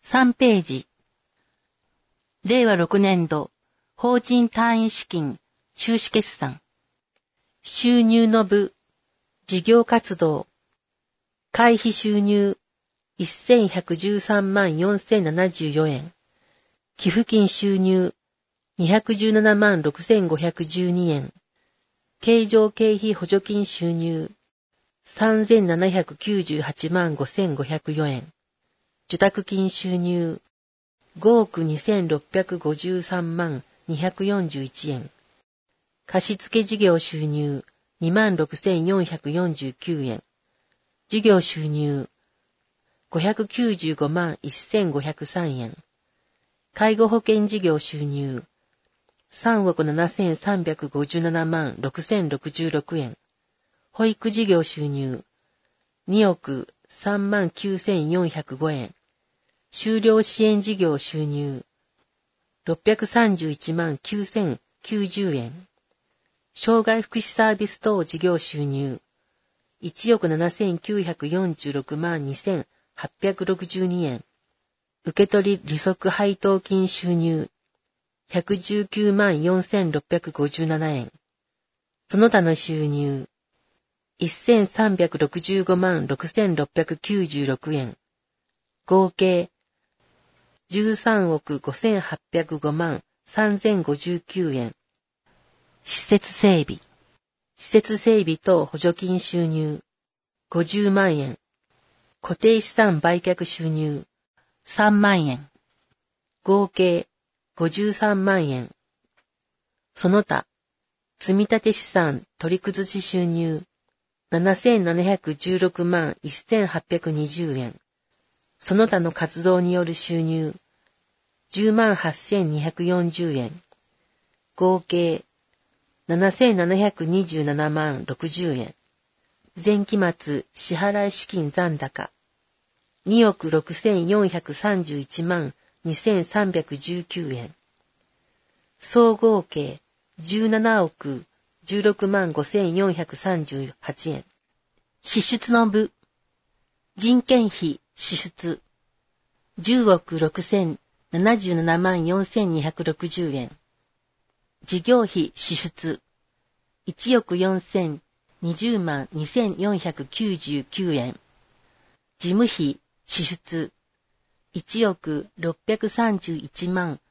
3ページ。令和6年度、法人単位資金、収支決算。収入の部、事業活動。会費収入、1113万4074円。寄付金収入、217万6512円。経常経費補助金収入、3798万5504円。受託金収入、5億2653万241円。貸付事業収入、2万6449円。事業収入、595万1503円。介護保険事業収入、3億7357万6066円。保育事業収入、2億3万9405円。就労支援事業収入、631万9090円。障害福祉サービス等事業収入、1億7946万2862円。受取利息配当金収入、119万4657円。その他の収入、1365万6696円。合計、13億5805万3059円。施設整備。施設整備等補助金収入、50万円。固定資産売却収入、3万円。合計、53万円。その他、積立資産取り崩し収入、7716万1820円。その他の活動による収入、10万8240円。合計、7727万60円。前期末支払い資金残高、2億6431万2319円。総合計、17億16万5438円。支出の部、人件費支出、10億6077万4260円。事業費支出、1億4020万2499円。事務費支出、1億631万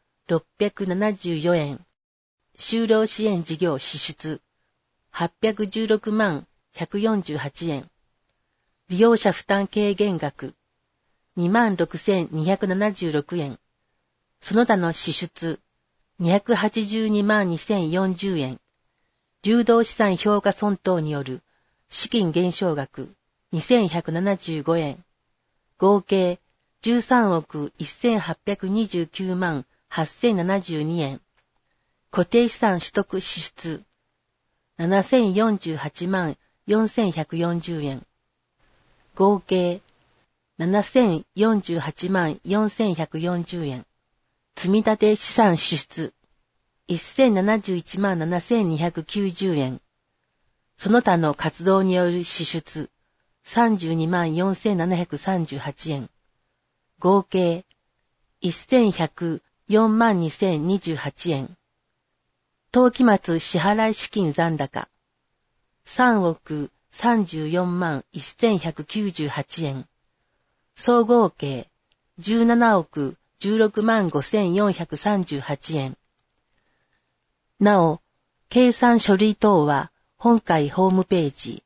674円。就労支援事業支出、816万148円。利用者負担軽減額、26,276円。その他の支出、282万2040円。流動資産評価損等による資金減少額、2175円。合計、13億1829万8072円。固定資産取得支出、7048万4140円。合計、7048万4140円。積立資産支出、1071万7290円。その他の活動による支出、32万4738円。合計、1104万2028円。当期末支払い資金残高、3億34万1198円。総合計、17億16万5438円。なお、計算書類等は本会ホームページ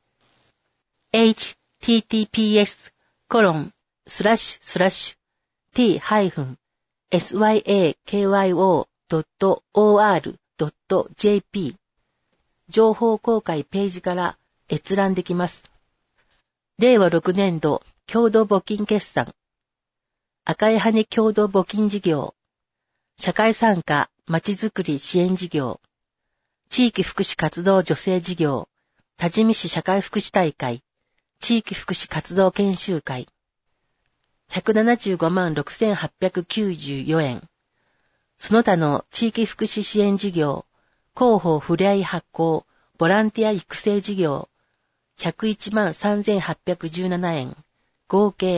https://t-syakyo.or.jp 情報公開ページから閲覧できます。令和6年度共同募金決算。赤い羽共同募金事業。社会参加まちづくり支援事業。地域福祉活動助成事業。多治見市社会福祉大会。地域福祉活動研修会。175万6894円。その他の地域福祉支援事業。広報ふれあい発行。ボランティア育成事業。101万3817円。合計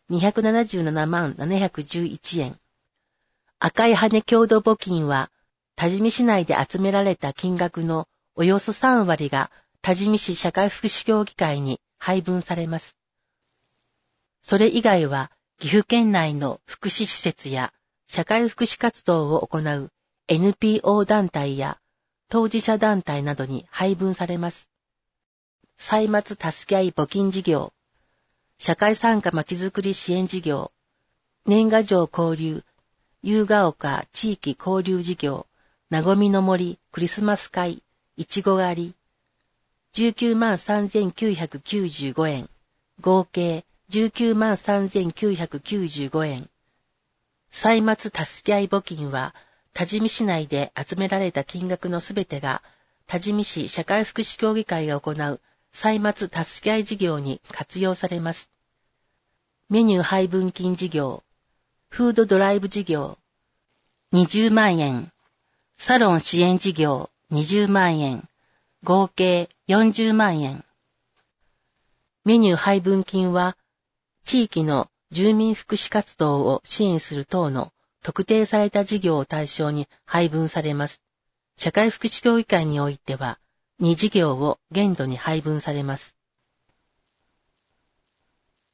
277万711円。赤い羽郷土募金は、多治見市内で集められた金額のおよそ3割が多治見市社会福祉協議会に配分されます。それ以外は、岐阜県内の福祉施設や社会福祉活動を行う NPO 団体や当事者団体などに配分されます。歳末助け合い募金事業、社会参加まちづくり支援事業、年賀状交流、夕ヶ丘地域交流事業、なごみの森クリスマス会、いちご狩り、19万3995円、合計19万3995円。歳末助け合い募金は、多治見市内で集められた金額のすべてが、多治見市社会福祉協議会が行う歳末助け合い事業に活用されます。メニュー配分金事業、フードドライブ事業、20万円、サロン支援事業20万円、合計40万円。メニュー配分金は、地域の住民福祉活動を支援する等の特定された事業を対象に配分されます。社会福祉協議会においては、2事業を限度に配分されます。